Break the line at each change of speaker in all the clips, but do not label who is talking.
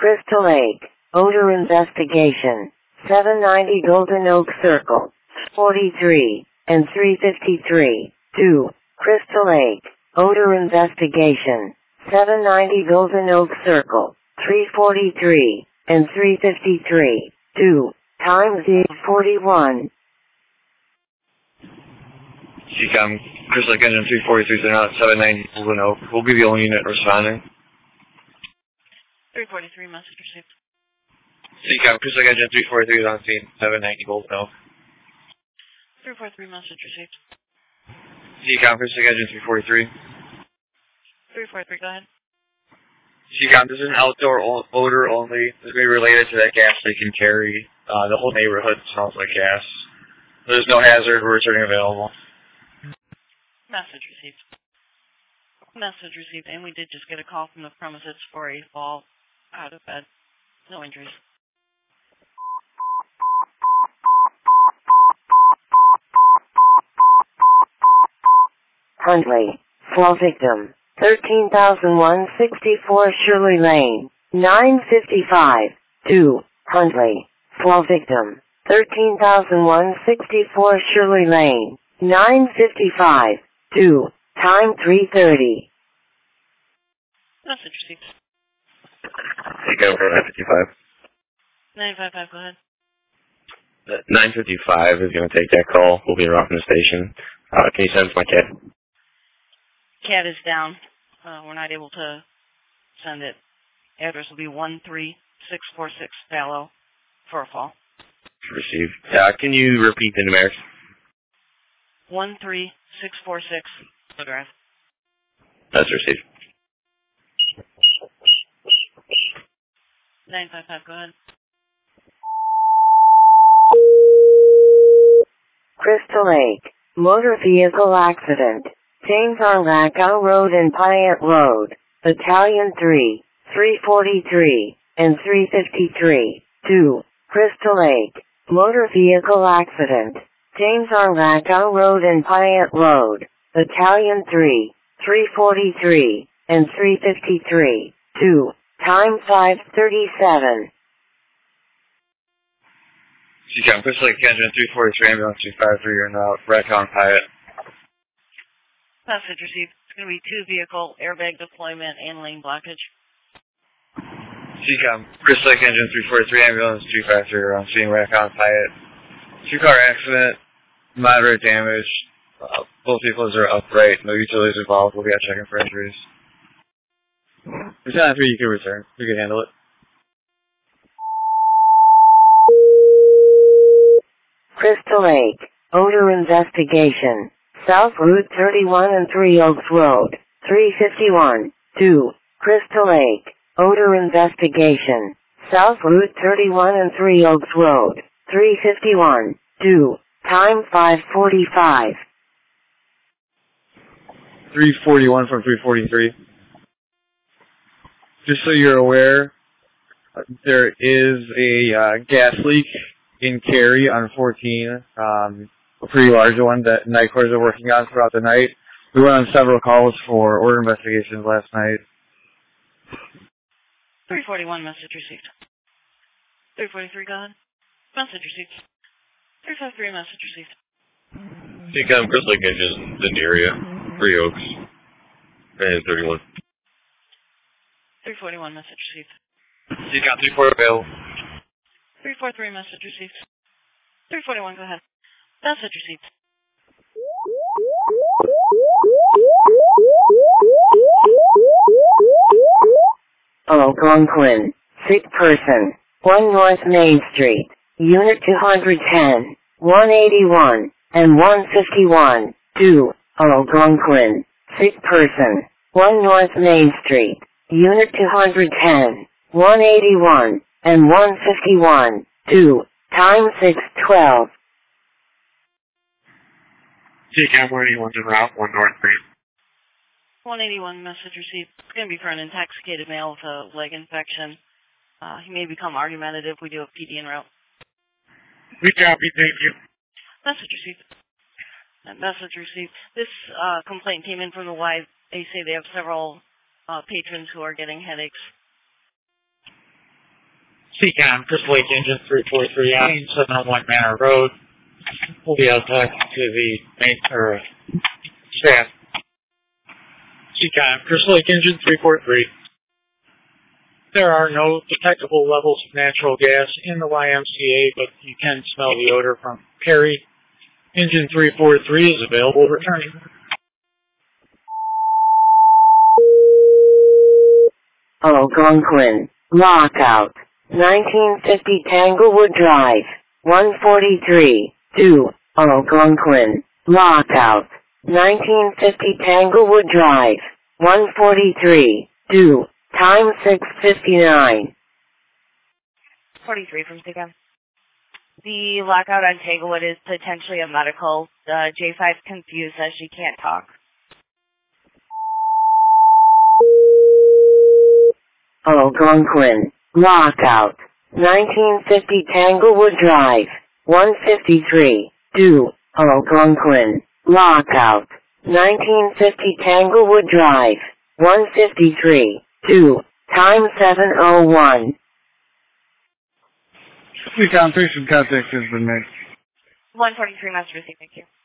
Crystal Lake, odor investigation, 790 Golden Oak Circle, 43, and 353, 2, Crystal Lake, odor investigation, 790 Golden Oak Circle, 343, and 353, 2, times 41.
CCOM, Crystal Lake Engine 343, so now at 790 Golden Oak. We'll be the only unit responding.
343, message received.
CCOM, Crystal Lake Engine 343 is on scene, 790 Golden Oak.
343, message received.
CCOM, Crystal Lake Engine 343.
343, go ahead.
CCOM, this is an outdoor odor only. This will be related to that gas leak in Cary. The whole neighborhood smells like gas. There's no hazard. We're returning available.
Message received. Message received, and we did just get a call from the premises for a fall out of bed. No injuries.
Huntley, fall victim, 13,164 Shirley Lane, 955, 2, Huntley, fall victim, 13,164 Shirley Lane, 955, 2, time 3:30.
Message received.
Take over 955.
955, go ahead.
955 is going to take that call. We'll be around from the station. Can you send us my CAD?
CAD is down. We're not able to send it. Address will be 13646 Fallow for a fall.
Received. Can you repeat the numerics?
13646 Drive.
That's received.
955, go ahead.
Crystal Lake, motor vehicle accident, James R. Lackow Road and Pyatt Road, Battalion 3, 343, and 353, 2, Crystal Lake, motor vehicle accident, James R. Lackow Road and Pyatt Road, Battalion 3, 343, and 353, 2, time 5:37.
CCOM, Crystal Lake Engine 343, ambulance 253, you're now Raccoon and Pyatt.
Message received. It's going to be 2-vehicle airbag deployment and lane blockage.
CCOM, Crystal Lake Engine 343, ambulance 253, you're on scene Raccoon and Pyatt. 2-car accident, moderate damage. Both vehicles are upright, no utilities involved. We'll be out checking for injuries. Lieutenant 3, you can return. We can handle it.
Crystal Lake, odor investigation, South Route 31 and 3 Oaks Road, 351, 2, Crystal Lake, odor investigation, South Route 31 and 3 Oaks Road, 351, 2, time 5:45.
341 from 343. Just so you're aware, there is a gas leak in Cary on 14, a pretty large one that night cores are working on throughout the night. We went on several calls for order investigations last night.
341, message received. 343, go ahead. Message received. 353, message received.
CCOM, Crystal Lake Engine, in the area, 3 Oaks, and 31.
341, message received.
CCOM, 34 available.
343, message received. 341, go ahead. Message received.
Algonquin, sick person, 1 North Main Street, Unit 210, 181, and 151, 2, Algonquin, sick person, 1 North Main Street, Unit 210, 181, and 151, 2, time 6:12.
CCOM, 181's en route, 1 North Main.
181, message received. It's going to be for an intoxicated male with a leg infection. He may become argumentative. We do have PD en route.
We copy, thank you.
Message received. Message received. This complaint came in from the Y. They say they have several patrons who are getting headaches.
Seacon, Crystal Lake Engine 343 on 701 Manor Road. We'll be outside to the main, staff. Seacon, Crystal Lake Engine 343. There are no detectable levels of natural gas in the YMCA, but you can smell the odor from Perry. Engine 343 is available returning.
Algonquin, lockout, 1950 Tanglewood Drive, 143, 2, Algonquin, lockout, 1950 Tanglewood Drive, 143, 2, time 6:59.
43 from Seacon. The lockout on Tanglewood is potentially a medical. J5's confused as she can't talk.
Algonquin, lockout, 1950 Tanglewood Drive, 153, 2, Algonquin, lockout, 1950 Tanglewood Drive, 153, 2, time 7:01.
Seacon, patient contact has been made.
143 must receive, thank you.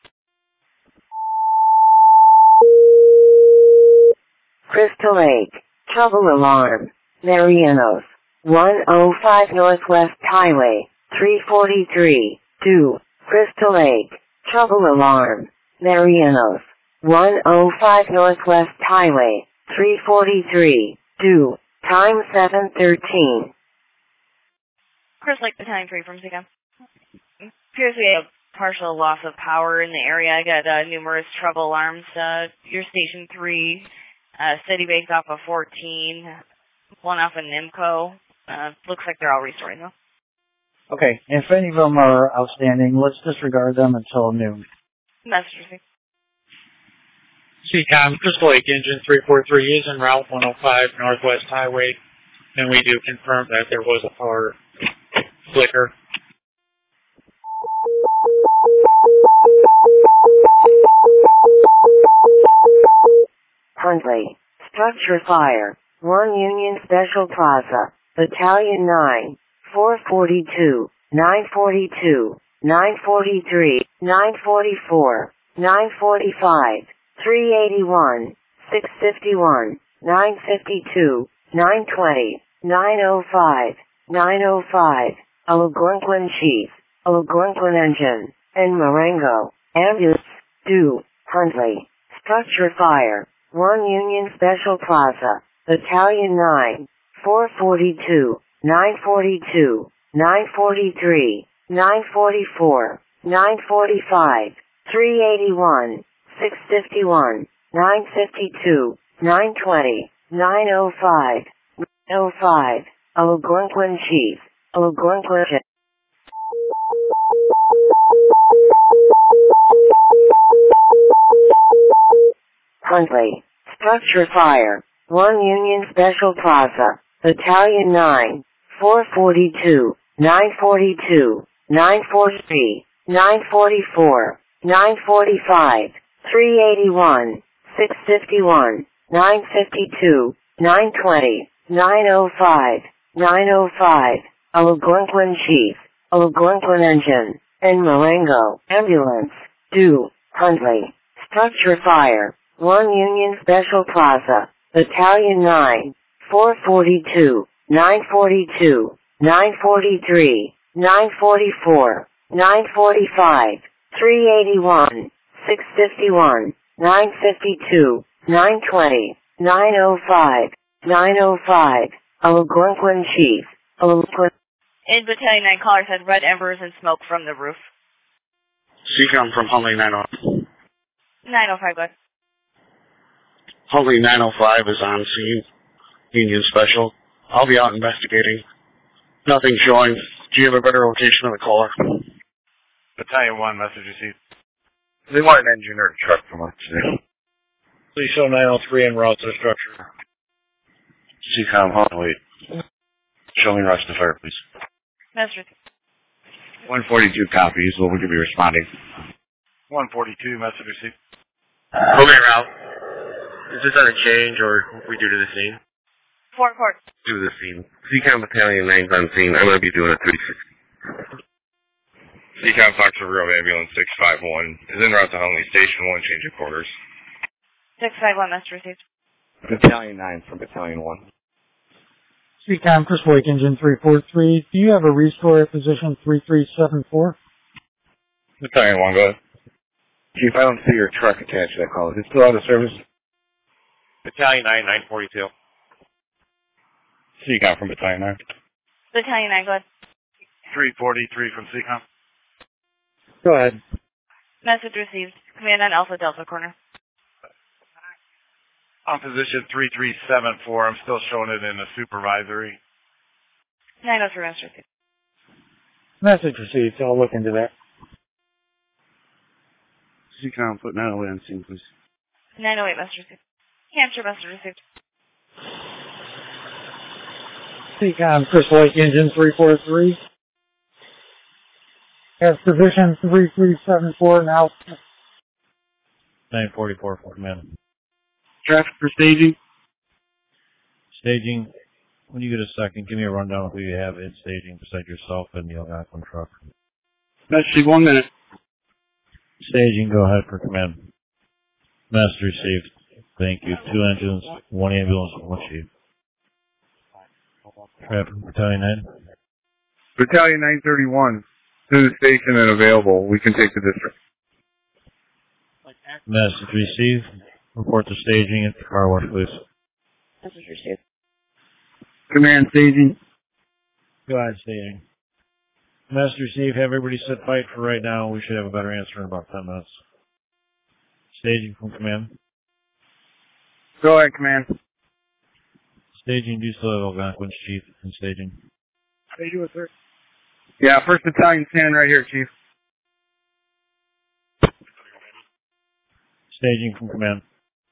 Crystal Lake, trouble alarm, Marianos, 105 Northwest Highway, 343, 2, Crystal Lake, trouble alarm, Marianos, 105 Northwest Highway, 343, 2, time 7:13.
Crystal Lake Battalion 3 from Seacon. Appears we have partial loss of power in the area. I got numerous trouble alarms. Your Station 3, City Bank off of 14, one off of Nimco. Looks like they're all restoring though.
Okay, if any of them are outstanding, let's disregard them until noon.
Message received.
Seacon, Crystal Lake Engine 343 is en route 105 Northwest Highway, and we do confirm that there was a power flicker.
Huntley, structure fire, 1 Union Special Plaza, Battalion 9, 442, 942, 943, 944, 945, 381, 651, 952, 920, 905, 905, Algonquin Chief, Algonquin Engine, and Marengo, ambulance, due, Huntley, structure fire, 1 Union Special Plaza, Battalion 9, 442, 942, 943, 944, 945, 381, 651, 952, 920, 905, 905, Algonquin Chief, Algonquin. Huntley, structure fire, 1 Union Special Plaza, Battalion 9, 442, 942, 943, 944, 945, 381, 651, 952, 920, 905, 905, Algonquin Chief, Algonquin Engine, and Marengo, ambulance, due, Huntley, structure fire, 1 Union Special Plaza, Battalion 9, 442, 942, 943, 944, 945, 381, 651, 952, 920, 905, 905, Algonquin Chief, Algonquin.
In Battalion 9, caller said red embers and smoke from the roof.
Seacon from Huntley 905.
905, go ahead.
Huntley 905 is on scene. Union Special. I'll be out investigating. Nothing showing. Do you have a better location of the caller?
Battalion 1, message received.
They want an engine or a truck from us today.
Please show 903 en route to the structure.
Seacon Huntley. Show me rush to fire, please.
Message received.
142 copies. What would you be responding?
142, message received.
Okay, Ralph. Is this on a change or we due to the scene?
4 court.
To the scene. CCOM Battalion 9's on scene. I'm going to be doing a 360. CCOM Fox River Ambulance 651 is en route to Huntley Station 1, change of quarters.
651, message received.
Battalion 9 from Battalion 1.
CCOM Crystal Lake Engine 343. Do you have a restore at position 3374?
Battalion 1, go ahead.
Chief, I don't see your truck attached to that call. Is it still out of service?
Battalion 9, 942. CCOM from Battalion 9.
Battalion 9, go ahead.
343 from CCOM.
Go ahead.
Message received. Command on Alpha Delta Corner.
On position 3374, I'm still showing it in a supervisory.
903, message received.
Message received. I'll look into that.
CCOM, put 908 on scene, please.
908, message received. Hampshire, message received.
CCOM Crystal Lake Engine 343. Has position 3374 now.
944 for command.
Traffic for staging.
Staging, when you get a second, give me a rundown of who you have in staging beside yourself and the Algonquin truck.
Message 1 minute.
Staging, go ahead for command. Message received. Thank you. 2 engines, 1 ambulance, 1 chief. Traffic Battalion 9.
Battalion 931. To the station and available. We can take the district.
Message received. Report to staging at the car wash, please.
Message received.
Command staging.
Go ahead, staging. Message received. Have everybody sit tight for right now. We should have a better answer in about 10 minutes. Staging from command.
Go ahead, command.
Staging, do you still have Algonquin's chief in staging?
How you doing, sir? Yeah, 1st Battalion standing right here, Chief.
Staging from command.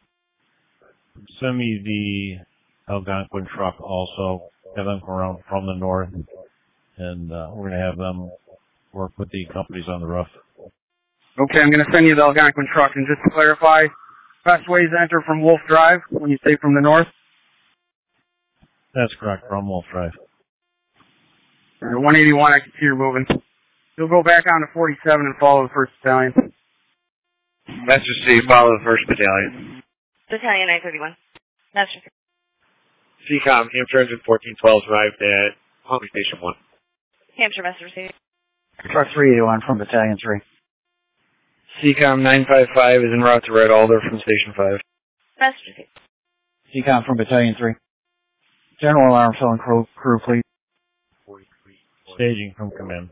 Send me the Algonquin truck also. Have them come around from the north. And we're going to have them work with the companies on the roof.
Okay, I'm going to send you the Algonquin truck. And just to clarify, best ways to enter from Wolf Drive when you say from the north?
That's correct, from Wolf Drive.
181, I can see you're moving. You'll go back on to 47 and follow the 1st Battalion.
Message received. Follow the 1st Battalion.
Battalion 931. Message received.
CCOM, Hampshire Engine 1412 arrived at Huntley Station 1.
Hampshire, message received.
Truck 381 from Battalion 3.
CCOM 955 is en route to Red Alder from Station 5.
Message received.
CCOM from Battalion 3. General alarm filling crew, please.
Staging from command.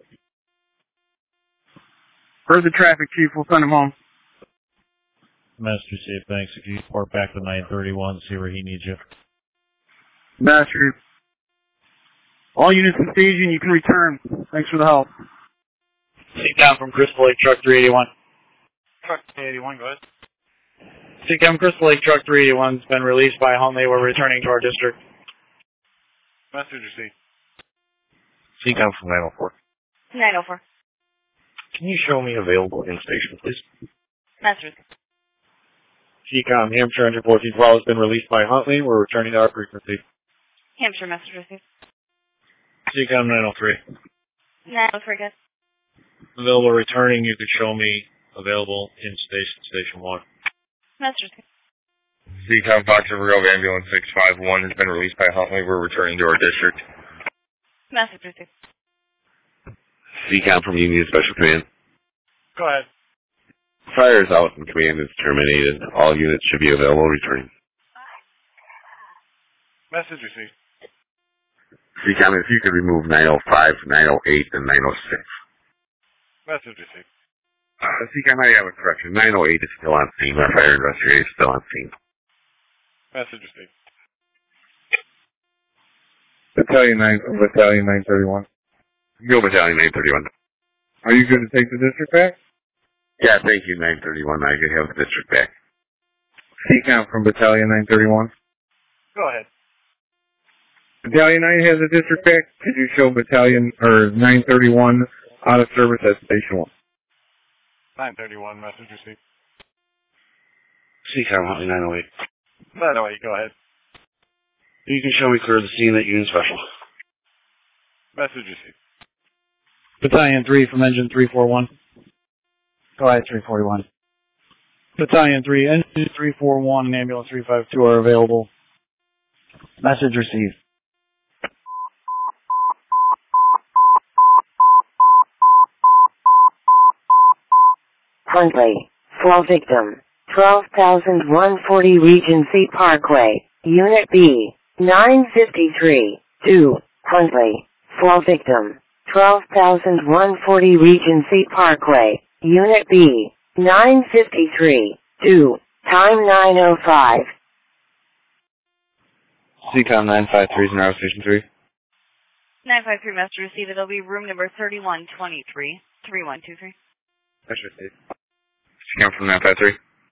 Heard the traffic, Chief. We'll send him home.
Message received. Thanks. If you report back to 931, see where he needs you.
Master. All units in staging, you can return. Thanks for the help.
CCOM from Crystal Lake Truck 381.
Truck 381, go ahead.
CCOM Crystal Lake Truck 381 has been released by Huntley. We're returning to our district.
Message received.
CCOM from 904.
904.
Can you show me available in station, please?
Message received.
CCOM Hampshire Engine 1412 has been released by Huntley. We're returning to our frequency.
Hampshire, message received.
CCOM 903.
903, good.
Available returning, you could show me available in station 1.
Message received.
CCOM Fox River Grove Ambulance 651 has been released by Huntley. We're returning to our district.
Message received.
CCOM from Union Special Command.
Go ahead.
Fire is out and command is terminated. All units should be available returning.
Message received.
CCOM, if you could remove 905, 908, and 906.
Message received.
CCOM, I have a correction. 908 is still on scene. Our fire investigator is still on scene.
Message received.
Battalion 931.
Go Battalion 931.
Are you good to take the district back?
Yeah, thank you, 931. I can have the district back.
CCOM from Battalion 931.
Go ahead.
Battalion 9 has a district back. Could you show Battalion, or 931 out of service at Station 1?
931, message received.
CCOM Huntley 908.
908, go ahead.
You can show me clear of the scene at Union Special.
Message received.
Battalion 3 from Engine 341. Go ahead, 341. Battalion 3, Engine 341 and Ambulance 352 are available. Message received.
Huntley. Fall victim. 12,140 Regency Parkway. Unit B. 953. 2. Huntley. Fall victim. 12,140 Regency Parkway. Unit B. 953. 2. Time 9:05.
CCOM 953 is in Route Station 3.
953 Master received. It'll be room number 3123. 3123.
That's received. CCOM from 953.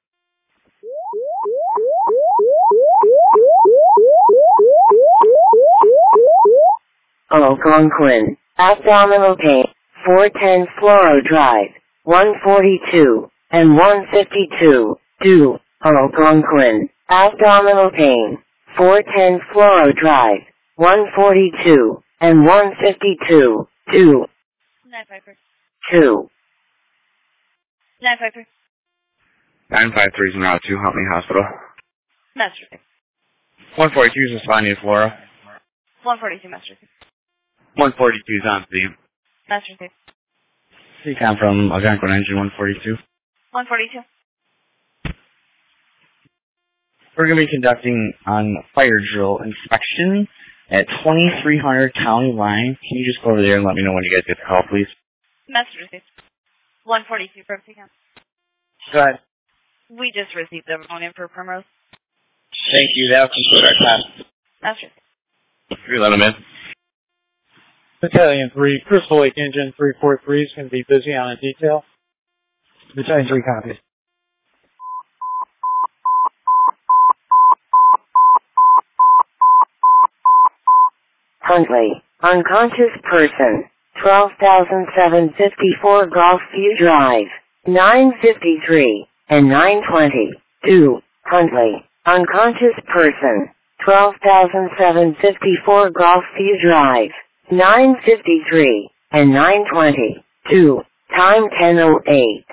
Algonquin. Abdominal pain. 410 Floro Drive. 142 and 152. 2. Algonquin. Abdominal pain. 410 Floro Drive. 142 and 152. 2.
953.
2.
953.
953 is in Route 2, Huntley Hospital.
Master received.
142 is responding to Flora.
142 Master received.
142 is on scene.
Master received.
CCOM from Algonquin Engine 142.
142.
We're going to be conducting on fire drill inspection at 2300 County Line. Can you just go over there and let me know when you guys get the call, please?
Master received. 142 from CCOM.
Go ahead.
We just received the phone in for Primrose.
Thank you. That'll conclude our class.
Master received.
We let them in.
Battalion 3, Crystal Lake Engine 343 is going to be busy on a detail.
Battalion 3 copies.
Huntley. Unconscious person. 12,754 Golfview Drive. 953 and 920. 2. Huntley. Unconscious person. 12,754 Golfview Drive. 953 and 920. 2. Time 10:08.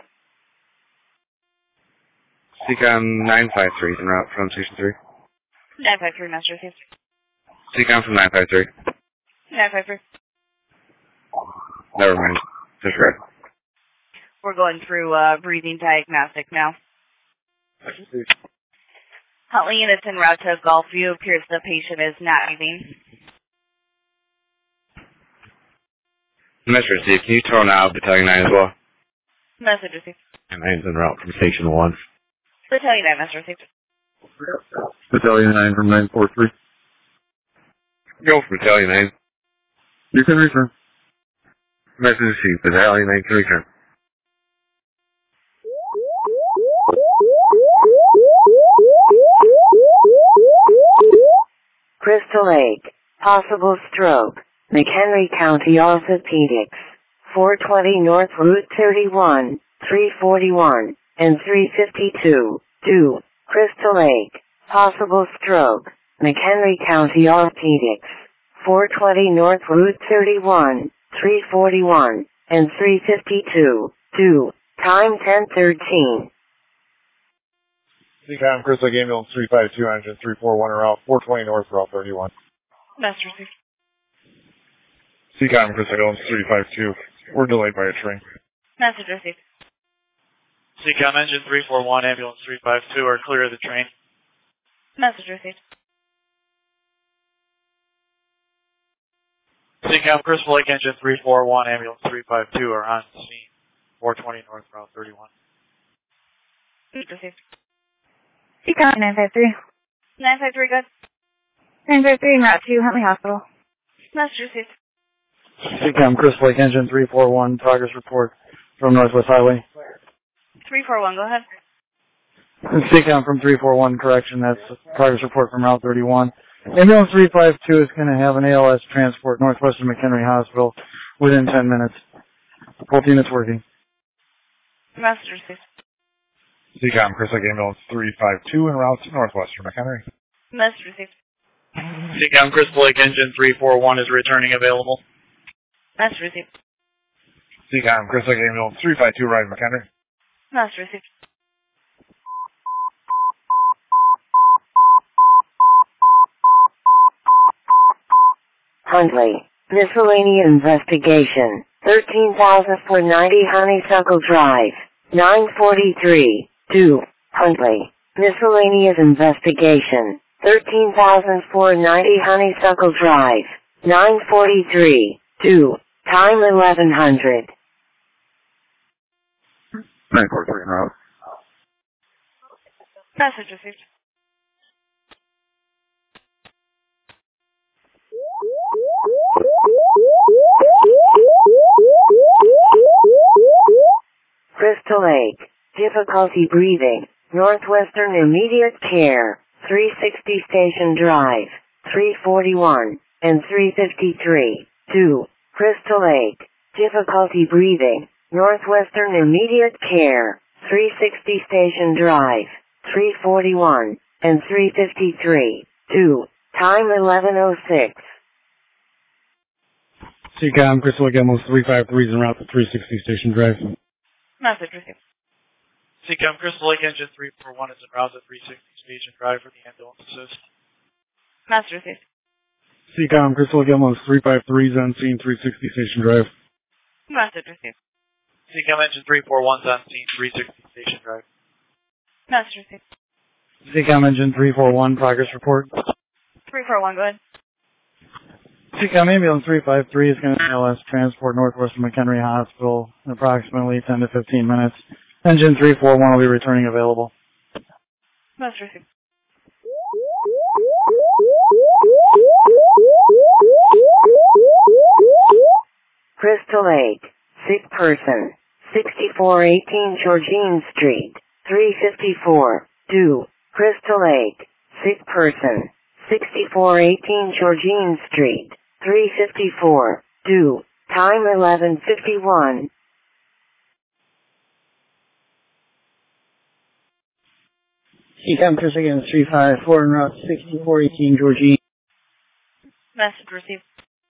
CCOM 953 is en route from Station 3.
953 Master received.
CCOM from 953.
953.
Never mind. Disregard.
We're going through breathing diagnostic now. Huntley units en route to Gulfview. Appears the patient is not breathing.
Message received. Can you tone out Battalion 9 as well?
Message received.
And 9's en route from Station 1.
Battalion 9 Master received.
Battalion 9 from 943.
Go for Battalion 9.
You can return.
Message received. Battalion 9 can return.
Crystal Lake. Possible stroke. McHenry County Orthopedics. 420 North Route 31, 341, and 352. 2. Crystal Lake. Possible stroke. McHenry County Orthopedics. 420 North Route 31, 341, and 352. 2. Time 10:13.
CCOM Crystal Lake Ambulance 352, Engine 341 around 420 North Route 31.
Master received.
CCOM Crystal Lake Ambulance 352. We're delayed by a train.
Message received.
CCOM Engine 341, Ambulance 352 are clear of the train.
Message received.
CCOM Crystal Lake Engine 341, Ambulance 352 are on scene. 420 North Route 31.
Message received.
CCOM 953.
953 good.
953 en route to Huntley Hospital.
Message received.
CCOM Crystal Lake Engine 341, progress report from Northwest Highway.
341, go ahead.
CCOM from 341, correction, that's progress report from Route 31. Ambulance 352 is going to have an ALS transport Northwestern McHenry Hospital within 10 minutes. Both units working.
Message received.
CCOM Crystal Lake Ambulance 352 en route to Northwestern McHenry.
Message received.
CCOM Crystal Lake Engine 341 is returning available.
Master received.
CCOM Crystal Lake Ambulance 352, Ryan McHenry.
Master received.
Huntley. Miscellaneous investigation. 13,490 Honeysuckle Drive. 943. 2. Huntley. Miscellaneous investigation. 13,490 Honeysuckle Drive. 943. 2. Time 1100.
943 en route.
Message received.
Crystal Lake. Difficulty breathing. Northwestern Immediate Care. 360 Station Drive. 341 and 353. 2. Crystal Lake. Difficulty breathing. Northwestern Immediate Care. 360 Station Drive. 341 and 353. 2. Time 1106.
CCOM Crystal Lake Ambulance 353 is en route to 360 Station Drive.
Message received.
CCOM Crystal Lake Engine 341 is en route to 360 Station Drive for the ambulance assist.
Master received.
CCOM Crystal Lake Ambulance 353 is on scene 360 Station Drive.
Message received.
CCOM Engine 341 is on scene 360 Station Drive.
Master received.
CCOM Engine 341, progress report.
341, go ahead.
CCOM Ambulance 353 is going to ALS transport Northwestern McHenry Hospital in approximately 10 to 15 minutes. Engine 341 will be returning available.
Master received.
Crystal Lake. Sick person. 6418 Georgine Street. 354. 2. Crystal Lake. Sick person. 6418 Georgine Street. 354. 2. Time 1151.
CCOM Crystal Lake 354 en route 6418 Georgine.
Message received.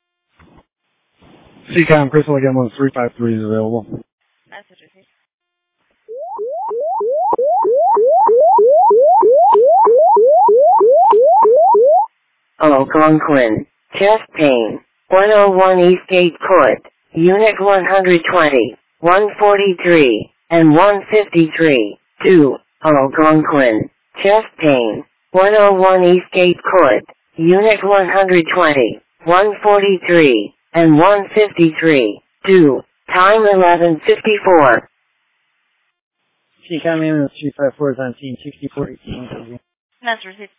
CCOM Crystal Lake Ambulance 353 is available.
Message received.
Algonquin. Chest pain. 101 Eastgate Court. Unit 120, 143, and 153. 2. Algonquin. Chest pain. 101 Eastgate Court. Unit 120, 143, and 153. 2. Time 1154.
CCOM Ambulance 354 is on scene 6418.
Message received.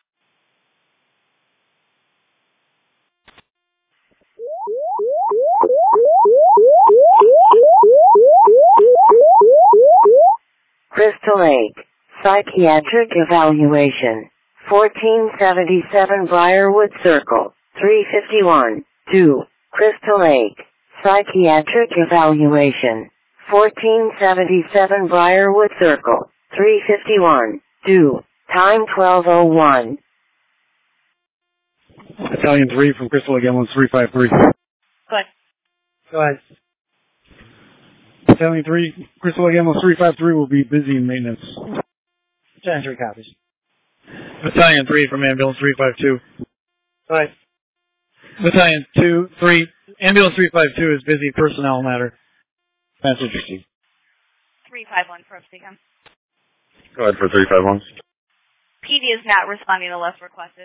Crystal Lake. Psychiatric evaluation. 1477 Briarwood Circle. 351. 2. Crystal Lake. Psychiatric evaluation. 1477 Briarwood Circle. 351. 2. Time 1201.
Battalion 3 from Crystal Lake Ambulance 353.
Go ahead.
Go ahead. Battalion 3, Crystal Lake Ambulance 353 will be busy in maintenance. Battalion 3 copies.
Battalion 3 from Ambulance 352.
Go ahead.
Battalion 3, Ambulance 352 is busy personnel matter.
Message received.
351 for CCOM.
Go ahead for 351.
PD is not responding to less requested.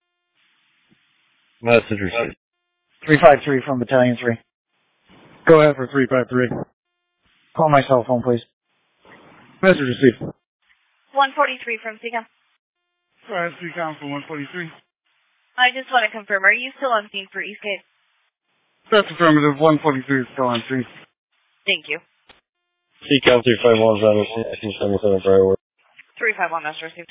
Message received.
353 from Battalion 3. Go ahead for 353. Call my cell phone, please. Message received.
143 from CCOM.
Go ahead, CCOM for 143.
I just want to confirm, are you still on scene for Eastgate?
That's affirmative. 143 is still on scene.
Thank you.
CCOM 351 is on scene 77 Briarwood.
351, that's received.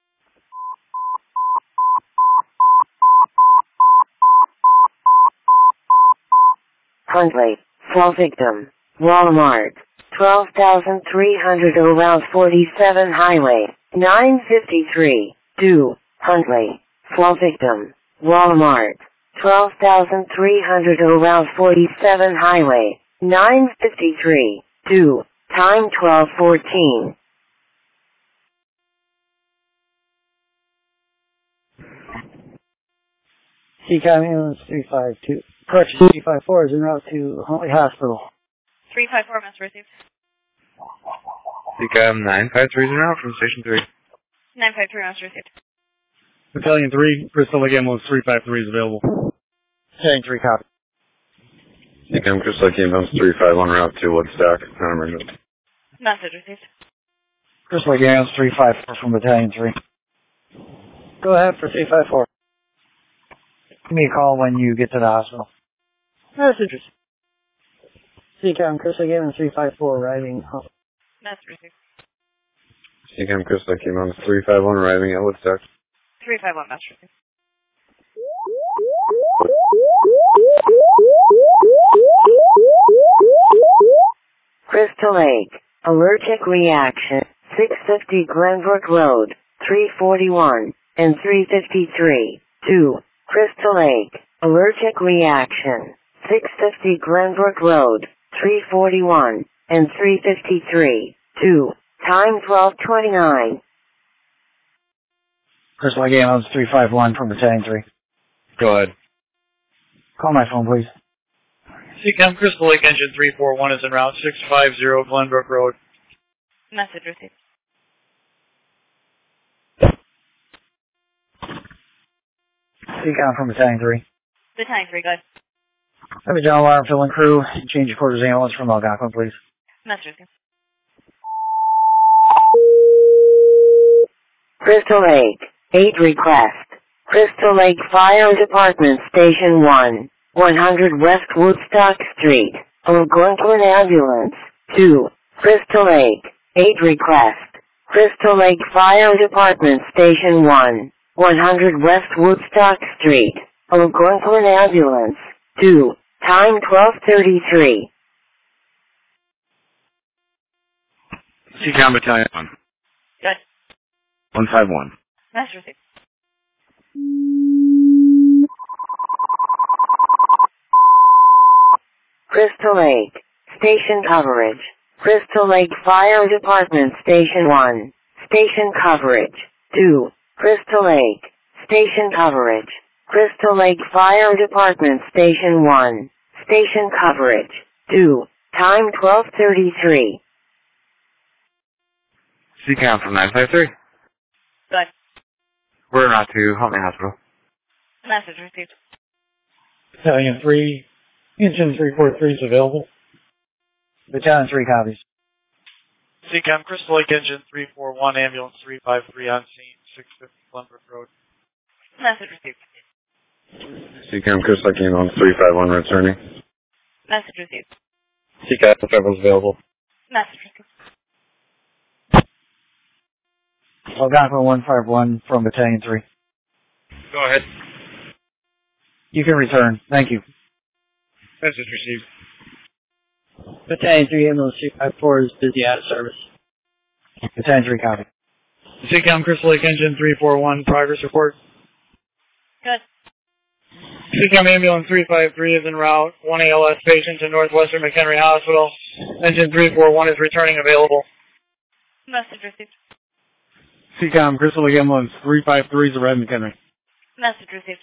Huntley. Fall victim. Walmart. 12,300 Route 47 Highway. 953. 2. Huntley. Fall victim. Walmart. 12,300 Route 47 Highway. 953. 2. Time 12:14.
CCOM ambulance 352. Correction, 354 is en route to Huntley Hospital.
354, Master received.
CCOM 953 now from Station 3.
953, Master received.
Battalion 3, Crystal Lake ambulance 353 is available. Heading 3 copy.
CCOM Crystal Lake ambulance 351 route to Woodstock. Non-emergency.
Message received.
Crystal Lake ambulance 354 from Battalion 3. Go ahead for 354. Give me a call when you get to the hospital. Messages. CCOM Crystal Lake ambulance 354 arriving home.
Message received.
CCOM Crystal Lake ambulance 351 arriving at Woodstock.
351, Master received.
Crystal Lake. Allergic reaction. 650 Glenbrook Road. 341 and 353. 2. Crystal Lake. Allergic reaction. 650 Glenbrook Road. 341 and 353. 2. Time 12:29.
Crystal Lake ambulance 351 from Battalion 3.
Go ahead.
Call my phone, please.
CCOM Crystal Lake Engine 341 is en route 650 Glenbrook Road.
Message received.
CCOM from Battalion 3.
Battalion 3, go ahead.
Have a general alarm filling crew. Change your quarters ambulance from Algonquin, please.
Message received.
Crystal Lake. 8 request. Crystal Lake Fire Department Station 1. 100 West Woodstock Street. Algonquin Ambulance. 2. Crystal Lake. 8 request. Crystal Lake Fire Department Station 1. 100 West Woodstock Street. Algonquin Ambulance. 2. Time 12:33.
CCOM Battalion 1.
Good.
151.
Message received.
Crystal Lake. Station coverage. Crystal Lake Fire Department Station 1. Station coverage. 2. Crystal Lake. Station coverage. Crystal Lake Fire Department Station 1. Station coverage. 2. Time 12:33.
CCOM from 953.
Good.
We're not to Huntley Hospital.
Message received.
Battalion 3, Engine 343 is available.
Battalion 3 copies.
CCOM Crystal Lake Engine 341, Ambulance 353 on scene, 650 Glenbrook Road.
Message received.
CCOM Crystal Lake ambulance 351 returning.
Message received.
CCOM Federal's available.
Message received.
Algonquin 151 from Battalion 3.
Go ahead.
You can return. Thank you.
Message received.
Battalion 3 ambulance 354 is busy out of service. Battalion 3 copy.
CCOM Crystal Lake Engine 341, progress report.
Good.
CCOM Ambulance 353 is en route. 1 ALS patient to Northwestern McHenry Hospital. Engine 341 is returning available.
Message received.
CCOM Crystal Lake ambulance 353 is arriving McHenry.
Message received.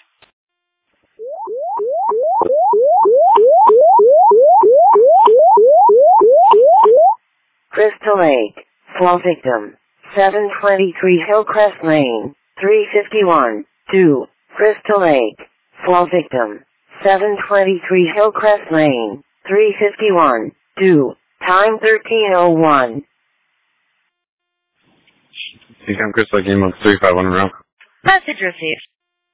Crystal Lake. Fall victim. 723 Hillcrest Lane. 351. 2. Crystal Lake. Fall victim. 723 Hillcrest Lane. 351. 2. Time 13:01.
CCOM Crystal Lake ambulance 351 en route.
Message received.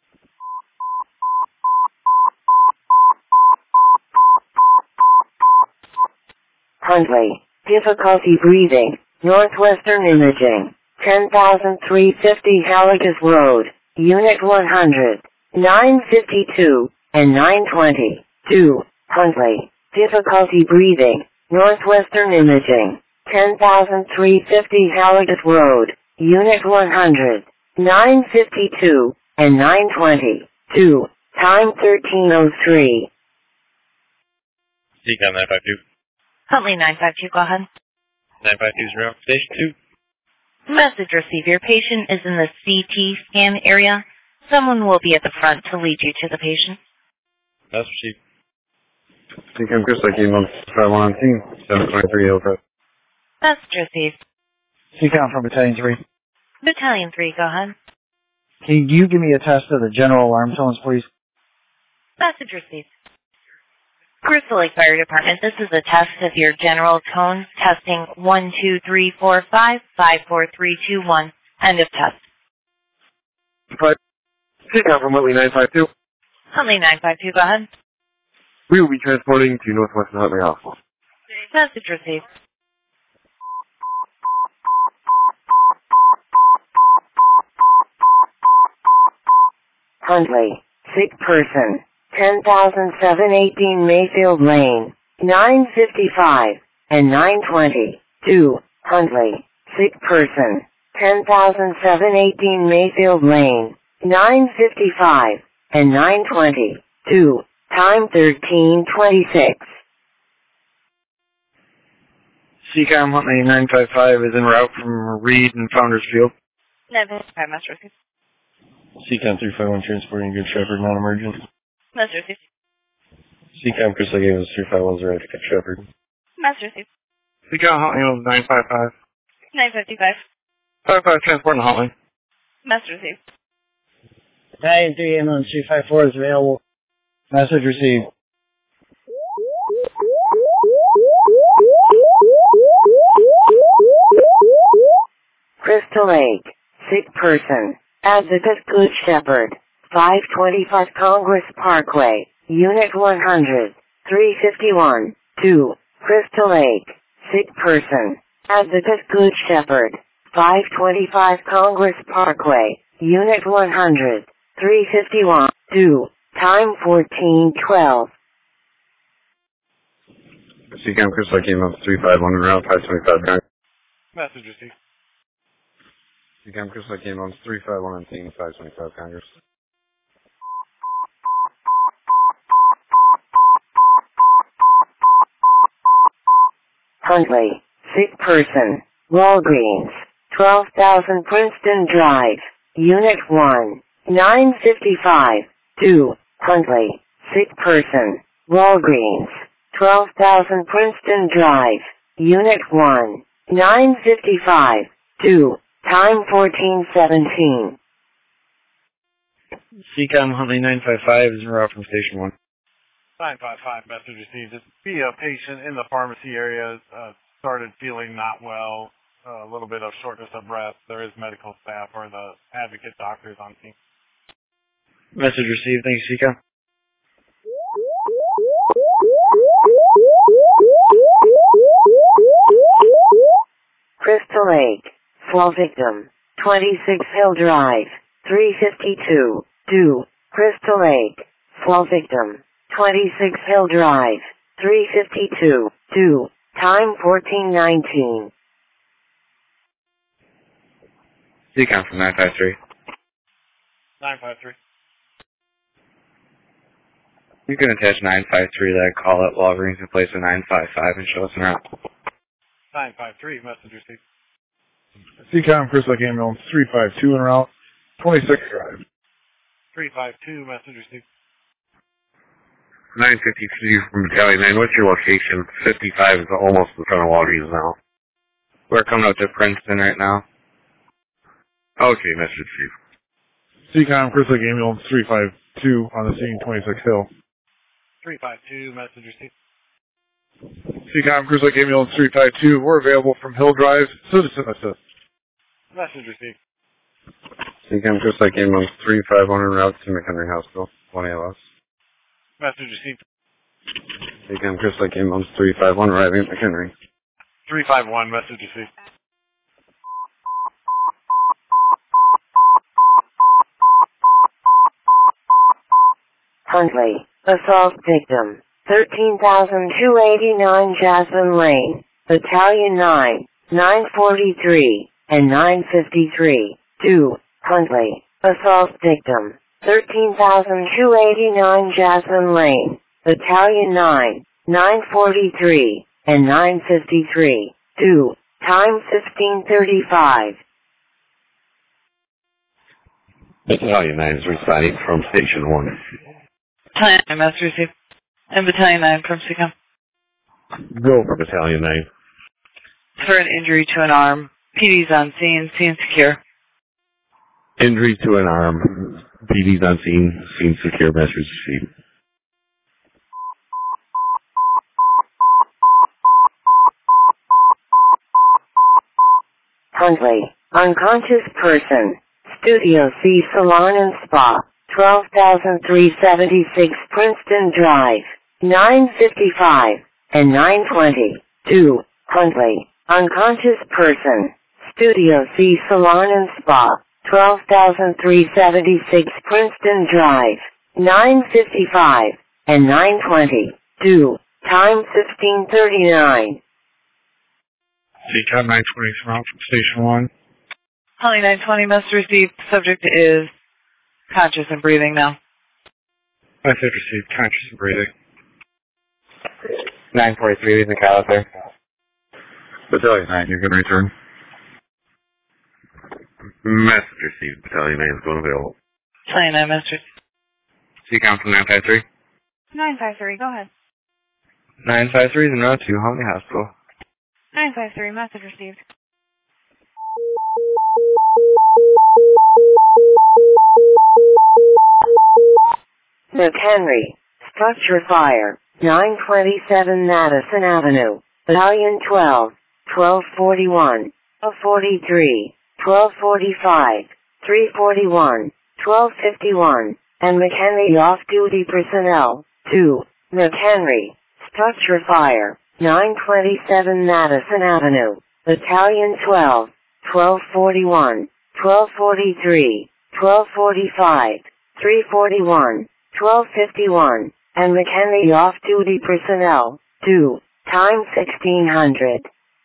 Huntley. Difficulty breathing. Northwestern Imaging. 10,350 Haligus Road. Unit 100. 952 and 920. 2. Huntley. Difficulty breathing. Northwestern Imaging. 10,350 Haligus Road. Unit 100. 952 and 920. 2. Time 13:03.
Seacom 952.
Huntley 952, go ahead.
952 is around station 2.
Message received. Your patient is in the CT scan area. Someone will be at the front to lead you to the patient.
Message received.
Seacom Chris, I came on 51 on team, 723 Hillcrest.
Message received.
Seacom from Battalion 3.
Battalion 3, go ahead.
Can you give me a test of the general alarm tones, please?
Message received. Crystal Lake Fire Department, this is a test of your general tone. Testing 1, 2, 3, 4, 5, 5, 4, 3, 2, 1. End of test.
Seacom from Whitley 952.
Huntley 952, go ahead.
We will be transporting to Northwestern Huntley Hospital.
Message received.
Huntley. Sick person. 10,718 Mayfield Lane. 955 and 920. 2. Huntley. Sick person. 10,718 Mayfield Lane. 955 and 920. 2. Time 13:26.
Seacom Huntley 955 is en route from Reed and Founders Field.
955, Master received.
Seacom 351 transporting Good Shepherd, non-emergent.
Master received.
Seacom Crystal Lake was 351 right to Good Shepherd.
Master received.
Seacom Huntley 955.
955.
55 transporting Huntley.
Master received.
Battalion 3 ambulance 354 is available. Message received.
Crystal Lake. Sick person. Advocate Good Shepherd. 525 Congress Parkway. Unit 100. 351. 2. Crystal Lake. Sick person. Advocate Good Shepherd. 525 Congress Parkway. Unit 100. 351. 2. Time 14:12.
Seacom Crystal Lake ambulance 351 around 525 Congress.
Message received.
Seacom Crystal Lake ambulance 351 on team 525 Congress.
Huntley. Sick person. Walgreens. 12,000 Princeton Drive. Unit 1. 955. 2. Huntley. Sick person. Walgreens. 12,000 Princeton Drive. Unit 1. 955. 2. Time 14:17.
Seacom Huntley 955 is en route from Station 1.
955, message received. This be a patient in the pharmacy area, started feeling not well, a little bit of shortness of breath. There is medical staff or the advocate doctors on scene.
Message received. Thanks, Seacom.
Crystal Lake. Fall victim. 26 Hill Drive. 352. 2. Crystal Lake. Fall victim. 26 Hill Drive. 352. 2. Time 14:19.
Seacom from 953.
953.
You can attach 953 to that call at Walgreens and place a 955 and show us an route.
953, message received.
Seacom Crystal Lake ambulance 352 en route. 26 Drive.
352, message received.
952 from Battalion 9. What's your location? 55 is almost in front of Walgreens now.
We're coming up to Princeton right now.
Okay, message received.
Seacom Crystal Lake ambulance 352 on the scene, 26 Hill.
352, message received.
Seacom Crystal Lake ambulance 352. We're available from Hill Drive. Citizen assist.
Message received.
Seacom Crystal Lake ambulance 351 en route to McHenry Hospital. 1 ALS.
Message received.
Seacom Crystal Lake ambulance 351 arriving at McHenry.
351, message received.
Huntley. Assault victim. 13,289 Jasmine Lane. Battalion 9. 943 and 953. 2. Huntley. Assault victim. 13,289 Jasmine Lane, Battalion 9, 943, and 953, 2, time 15:35.
Battalion 9 is responding from Station 1.
Battalion 9, Master Receive. And Battalion 9 from SECOM.
Go for Battalion 9.
For an injury to an arm. PD's on scene, scene secure.
Injury to an arm. PD's on scene, scene secure, message received.
Huntley, unconscious person. Studio C Salon and Spa, 12,376 Princeton Drive, 9:55 and 9:20. 2. Huntley, unconscious person. Studio C Salon and Spa, 12,376 Princeton Drive, 9:55 and 9:20. 2. Time 15:39.
CCAP 920 surround from Station 1.
Holly 920, Master Receive. Subject is conscious and breathing now.
Message received, conscious and breathing.
943, leaving the call there.
Battalion 9, you can return. Message received, Battalion 9 is going available.
Battalion 9, Master.
CCOM from 953.
953, go ahead.
953 is en route to Huntley Hospital.
953, message received.
McHenry, structure fire, 927 Madison Avenue, Battalion 12, 1241, 43, 1245, 341, 1251, and McHenry off-duty personnel. 2. McHenry, structure fire, 927 Madison Avenue, Battalion 12, 1241, 1243, 1245, 341, 1251, and McHenry off-duty personnel. 2. Time 1600.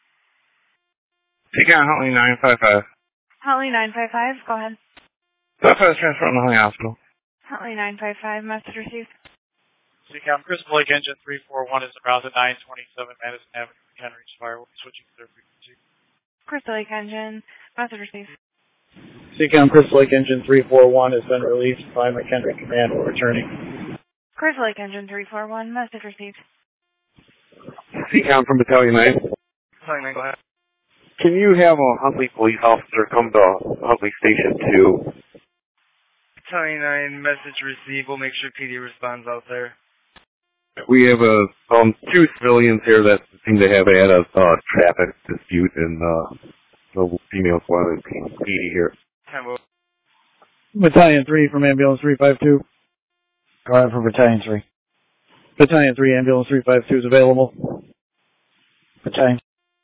CCOM Huntley 955.
Huntley 955, go ahead.
Southwest transfer on the Huntley Hospital.
Huntley 955, message received.
CCOM Crystal Lake Engine 341 is en route to 927 Madison Avenue, Henry Spire. We'll be switching to their frequency.
Crystal Lake Engine, message received.
CCOM Crystal Lake Engine 341 has been released by McHenry Command. We're returning.
Crystal Lake Engine 341, message received.
CCOM from Battalion 9.
Battalion 9, go ahead.
Can you have a Huntley police officer come to Huntley Station 2?
Battalion 9, message received. We'll make sure PD responds out there.
We have two civilians here that seem to have had a traffic dispute, and the female squad is PD here.
Battalion 3 from Ambulance 352. Go ahead for Battalion 3. Battalion 3, Ambulance 352 is available. Battalion.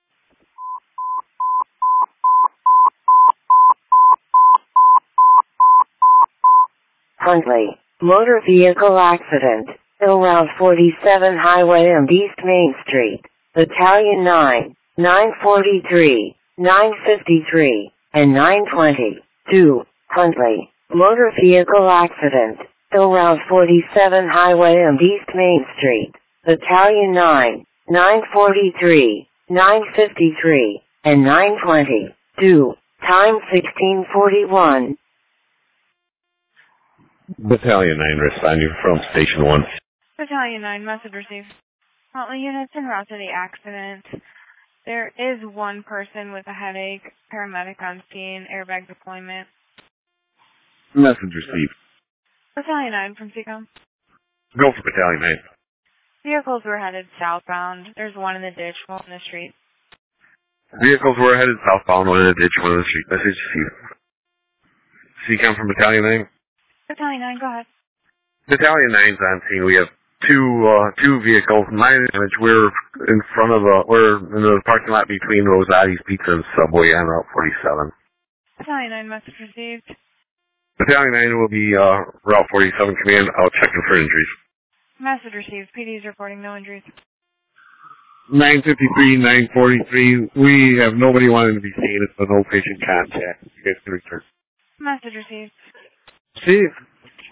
Huntley, motor vehicle accident, Hill Route 47 Highway and East Main Street, Battalion 9, 943, 953, and 920. 2. Huntley, motor vehicle accident, Hill Route 47 Highway and East Main Street, Battalion 9, 943, 953, and 920. 2. Time 1641.
Battalion 9 responding from Station 1.
Battalion 9, message received. Huntley units en route to the accident. There is one person with a headache. Paramedic on scene. Airbag deployment.
Message received.
Battalion 9 from SECOM.
Go for Battalion 9.
Vehicles were headed southbound. There's one in the ditch, one in the street.
Vehicles were headed southbound, one in the ditch, one in the street. Message received. CCOM from Battalion 9.
Battalion 9, go ahead.
Battalion 9's on scene. We have two vehicles. Mine damage. We're in the parking lot between Rosati's Pizza and Subway on Route 47.
Battalion 9, message received.
Battalion 9 will be Route 47 command. I'll check in for injuries.
Message received. PD is reporting no injuries.
953, 943. We have nobody wanting to be seen. It's a no patient contact. You guys can return.
Message received.
Steve,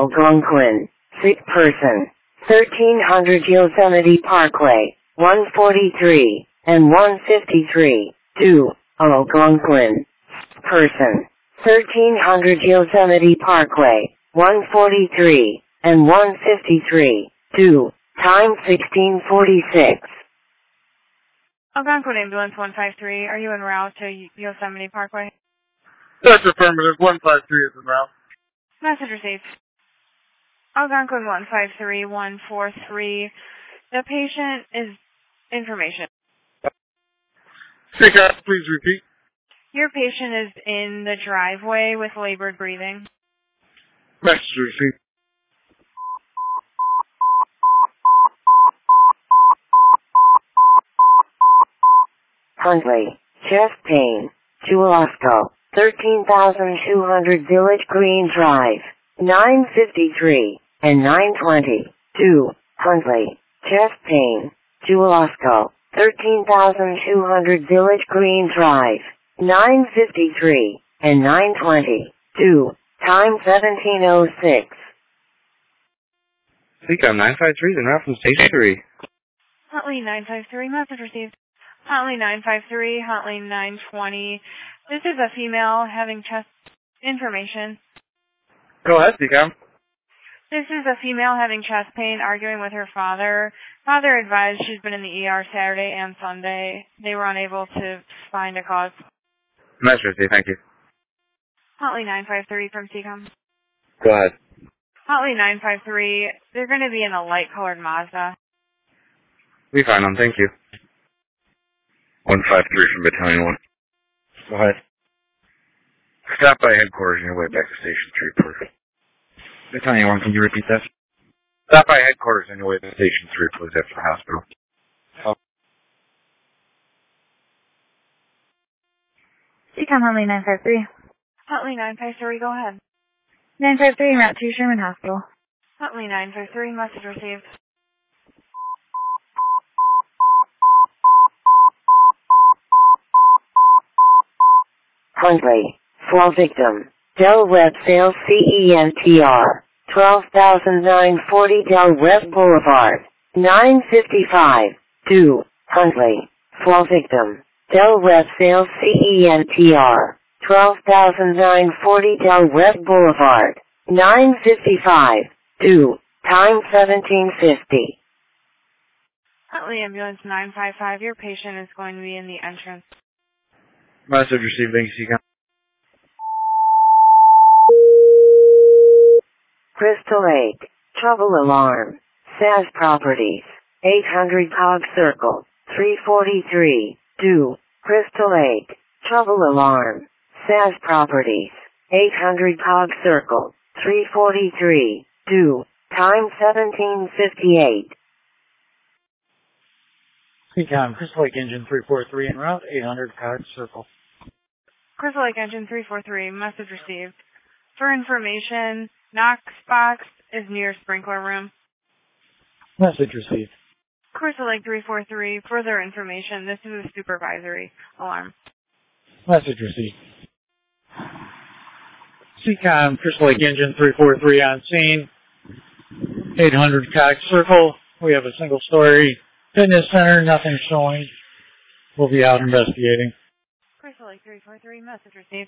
Algonquin, sick person, 1300 Yosemite Parkway, 143 and 153, 2, Algonquin, person, 1300 Yosemite Parkway, 143 and 153, 2, time 1646.
Algonquin Ambulance 153, are you en route to Yosemite Parkway?
That's affirmative. 153 is en route.
Message received. Algonquin 153-143. The patient is information.
CCOM, please repeat.
Your patient is in the driveway with labored breathing.
Message received.
Huntley, chest pain, Chulasco, 13,200 Village Green Drive, 953 and 920, 2, Huntley, chest pain, Chulasco, 13,200 Village Green Drive, 953 and 920, 2, time 1706.
CCOM 953 is en route from Station 3.
Huntley 953, message received. Huntley 953, Huntley 920. This is a female having chest information.
Go ahead, CCOM.
This is a female having chest pain, arguing with her father. Father advised she's been in the ER Saturday and Sunday. They were unable to find a cause.
Message received, thank you.
Huntley 953 from CCOM.
Go ahead.
Huntley 953, they're going to be in a light-colored Mazda.
We find them, thank you.
153 from Battalion 1.
Go ahead.
Stop by headquarters on your way back to Station 3, please.
Battalion 1, can you repeat that?
Stop by headquarters on your way to Station 3, please, after the hospital.
CCOM Huntley 953.
Huntley 953, go ahead.
953, route to Sherman Hospital.
Huntley 953, message received.
Huntley, fall victim, Del Webb Sales CENTR, 12,940 Del Webb Boulevard, 955, 2, Huntley, fall victim, Del Webb Sales CENTR, 12,940 Del Webb Boulevard, 955, 2, time 1750.
Huntley Ambulance 955, your patient is going to be in the entrance.
Message received, thank you, CCOM.
Crystal Lake, trouble alarm, SAS Properties, 800 Cog Circle, 343, 2, Crystal Lake, trouble alarm, SAS Properties, 800 Cog Circle, 343, 2, time 1758.
CCOM, Crystal Lake Engine 343 en route, 800 Cog Circle.
Crystal Lake Engine 343, message received. For information, Knox box is near sprinkler room.
Message received.
Crystal Lake 343, further information, this is a supervisory alarm.
Message received. CCOM, Crystal Lake Engine 343 on scene, 800 Cog Circle. We have a single-story fitness center, nothing showing. We'll be out investigating.
Crystal Lake 343, message received.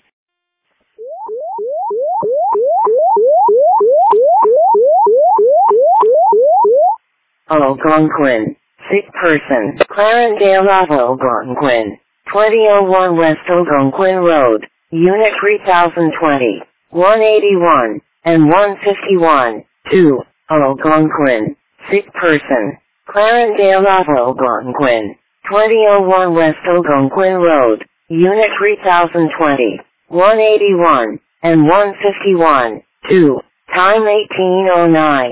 Algonquin, sick person, Clarendale Algonquin, 2001 West Algonquin Road, Unit 3020, 181, and 151, 2, Algonquin, sick person, Clarendale Algonquin, 2001 West Algonquin Road, Unit 3020, 181, and 151, 2, time 1809.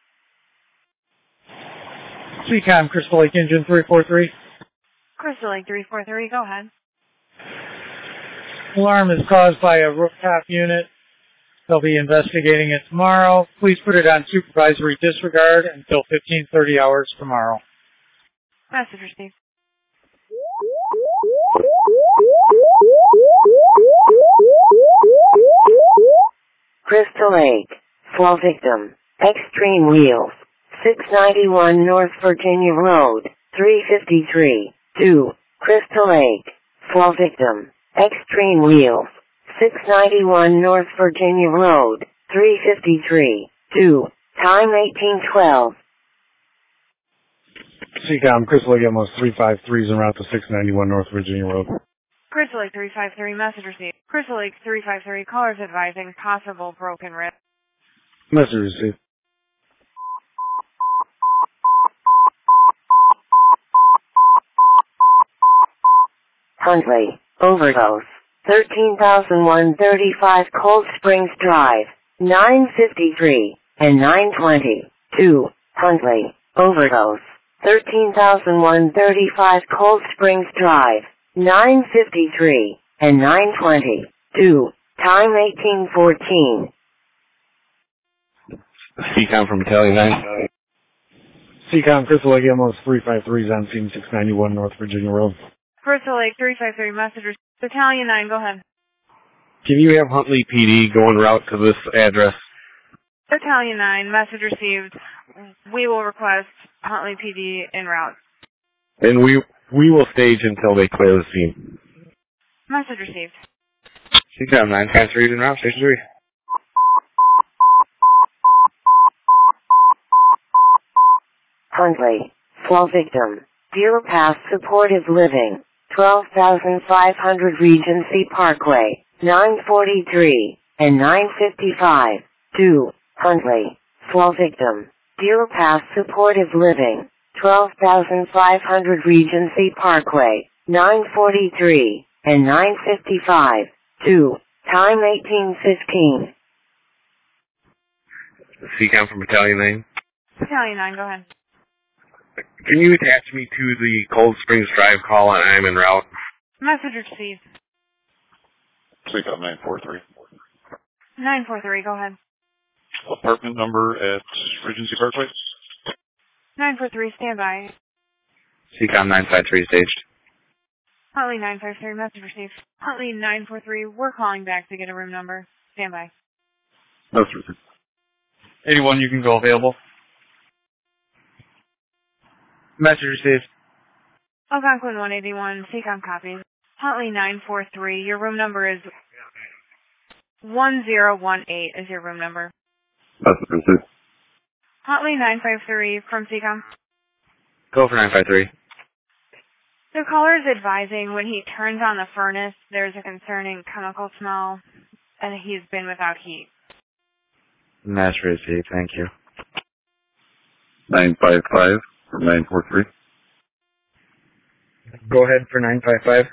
CCOM, Crystal Lake Engine 343.
Crystal Lake 343, go ahead.
Alarm is caused by a rooftop unit. They'll be investigating it tomorrow. Please put it on supervisory disregard until 15:30 hours tomorrow.
Message received.
Crystal Lake, Flow victim. Extreme Wheels. 691 North Virginia Road. 353. 2. Crystal Lake. Flow victim. Extreme Wheels. 691 North Virginia Road. 353. 2. Time 1812.
CCOM, Crystal Lake Atmos 353 is en route to 691 North Virginia Road.
Crystal Lake 353, message received. Crystal Lake 353, callers advising possible broken rib.
Message received.
Huntley. Overdose. 13,135 Cold Springs Drive. 953 and 920. 2. Huntley. Overdose. 13,135 Cold Springs Drive. 953 and 920. 2. Time 1814.
CCOM from Battalion 9.
CCOM, Crystal Lake Atmos 353 is on scene 691 North Virginia Road.
Crystal Lake 353, message received. Battalion 9, go ahead.
Can you have Huntley PD go en route to this address?
Battalion 9, message received. We will request Huntley PD en route.
And we will stage until they clear the scene.
Message received.
CCOM 953 is en route, Station 3.
Huntley. Flow victim. Deer Pass Supportive Living. 12,500 Regency Parkway. 943 and 955. 2. Huntley. Flow victim. Deer Pass Supportive Living. 12,500 Regency Parkway. 943 and 955. 2. Time 1815.
CCOM from Battalion 9.
Battalion 9, go ahead.
Can you attach me to the Cold Springs Drive call and I'm en route?
Message received.
CCOM 943.
943, go ahead.
Apartment number at Regency Parkway.
943, stand by.
CCOM 953 staged.
Huntley 953, message received. Huntley 943, we're calling back to get a room number. Stand by.
Message received.
81, you can go available. Message received.
Algonquin 181, CCOM copies. Huntley 943, your room number is 1018 is your room number.
Message received.
Huntley 953 from CCOM.
Go for 953.
The caller is advising when he turns on the furnace, there's a concerning chemical smell, and he's been without heat.
Message received, thank you.
955 from 943.
Go ahead for 955.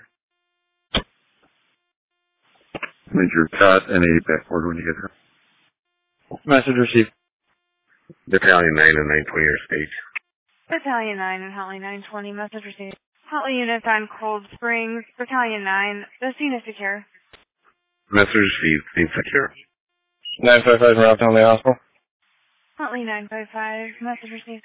Major Cot and a backward when you get here.
Message received.
Battalion 9 and 920 are staged.
Battalion 9 and Huntley 920, message received. Huntley units on Cold Springs. Battalion 9, the scene is secure.
Message received. Scene secure.
955 route down the hospital.
Huntley 955, message received.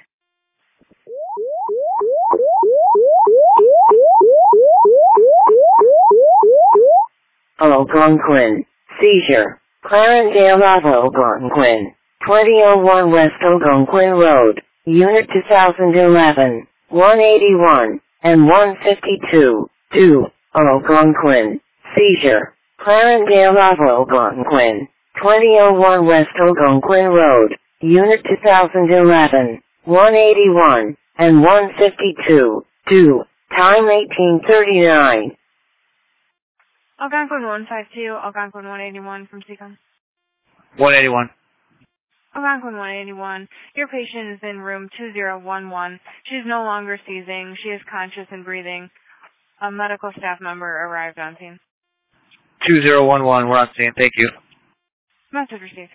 Algonquin. Seizure. Clarendale of Algonquin. 2001 West Algonquin Road. Unit 2011. 181 and 152. 2. Algonquin. Seizure. Clarendale of Algonquin. 2001 West Algonquin Road. Unit 2011. 181 and 152. 2. Time 1839.
Algonquin 152, Algonquin 181 from CCOM.
181.
Algonquin 181, your patient is in room 2011. She's no longer seizing. She is conscious and breathing. A medical staff member arrived on scene.
2011, we're on scene. Thank you.
Message received.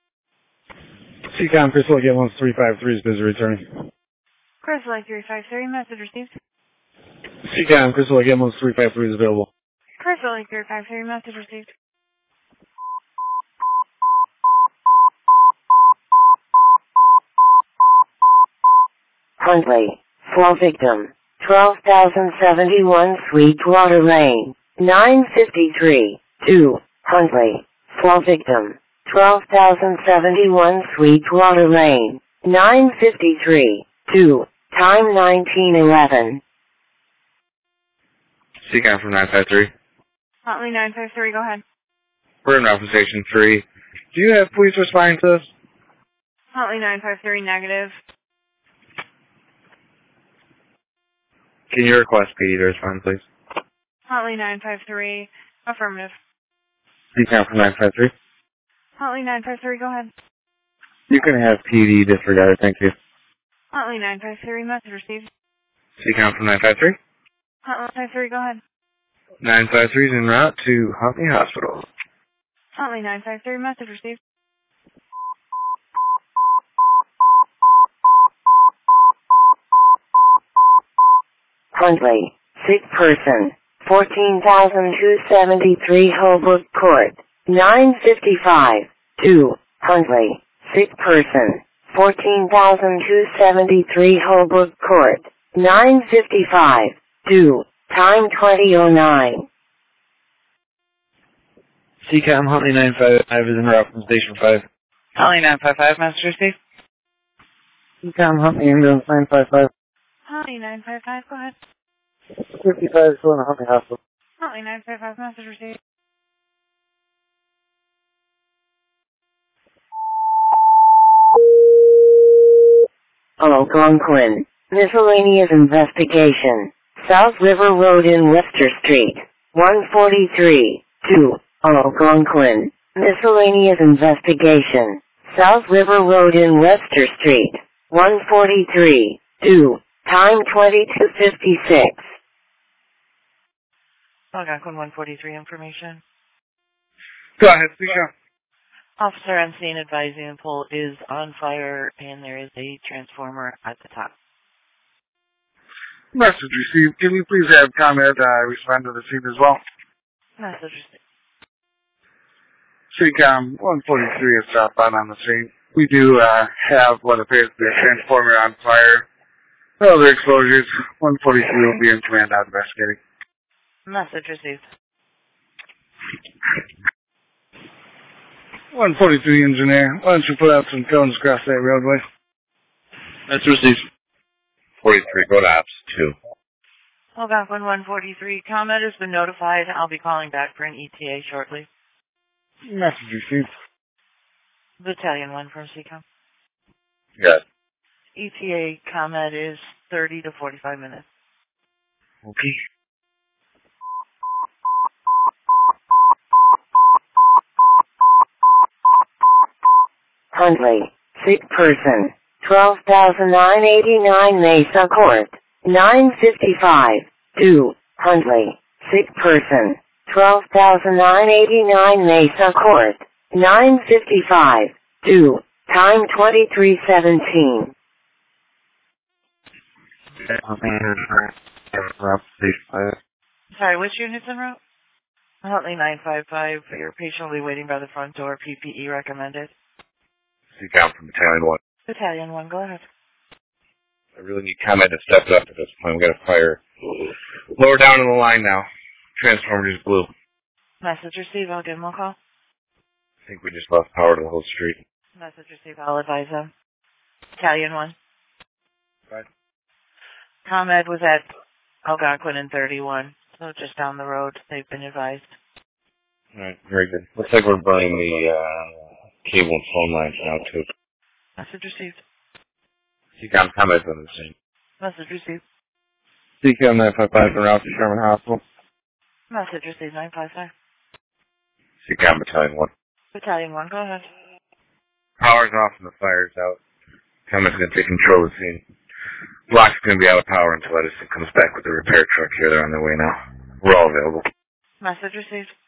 CCOM, Crystal Lake Atmos 353 is busy returning.
Crystal Lake 353, message received.
CCOM, Crystal Lake Atmos 353 is available.
Crystal Lake 353, message received.
Huntley. Flow victim. 12,071 Sweetwater Lane. 953. 2. Huntley. Flow victim. 12,071 Sweetwater Lane, 953, 2, time 1911.
CCOM from 953.
Huntley 953, go ahead.
We're in Alpha Station 3. Do you have police responding to this?
Huntley 953, negative.
Can you request PD to respond, please?
Huntley 953, affirmative.
CCOM from 953.
Huntley 953, go ahead.
You can have PD disregarded, thank you.
Huntley 953, message received.
CCOM from 953.
Huntley 953, go ahead.
953 is en route to Huntley Hospital.
Huntley 953, message received.
Huntley, sick person, 14,273 Holbrook Court, 955, 2, Huntley, sick person, 14,273 Holbrook Court, 955, 2, time 2009.
CCOM Huntley 955 is en route from Station 5.
Huntley 955, message received.
CCOM Huntley Ambulance 955.
Huntley 955, go ahead.
55 is going to Huntley Hospital.
Huntley 955, message received.
Algonquin, miscellaneous investigation, South River Road in Webster Street, 143, 2, Algonquin, miscellaneous investigation, South River Road in Webster Street, 143, 2, time 22:56.
Algonquin 143 information.
Go ahead, CCOM.
Officer on scene advising the pole is on fire and there is a transformer at the top.
Message received. Can you please have ComEd respond to the scene as well?
Message received.
CCOM 143 is southbound on the scene. We do have what appears to be a transformer on fire. No other exposures. 143 will be in command out investigating.
Message received.
143 engineer, why don't you put out some cones across that roadway?
That's received.
43, go to Ops 2.
Algonquin 143, ComEd has been notified. I'll be calling back for an ETA shortly.
Message received.
Battalion 1 from CCOM.
Good.
ETA ComEd is 30 to 45 minutes.
Okay.
Huntley, sick person, 12,989 Mesa Court, 955, 2, Huntley, sick person, 12,989 Mesa Court, 955, 2, time 23:17.
Sorry, which unit's en route? Huntley 955, your patient will be waiting by the front door, PPE recommended.
CCOM from Battalion 1.
Battalion 1, go ahead.
I really need ComEd to step it up at this point. We got a fire lower down in the line now. Transformer just blew.
Message received, I'll give him a call.
I think we just lost power to the whole street.
Message received, I'll advise them. Battalion 1.
Right.
ComEd was at Algonquin and 31, so just down the road. They've been advised.
Alright, very good. Looks like we're burning the cable and phone lines now, too.
Message received.
CCOM ComEd's on the scene.
Message received.
CCOM 955 en route to Sherman Hospital.
Message received, 955.
CCOM Battalion 1.
Battalion 1, go ahead.
Power's off and the fire's out. ComEd's going to take control of the scene. Block's going to be out of power until Edison comes back with the repair truck here. They're on their way now. We're all available.
Message received.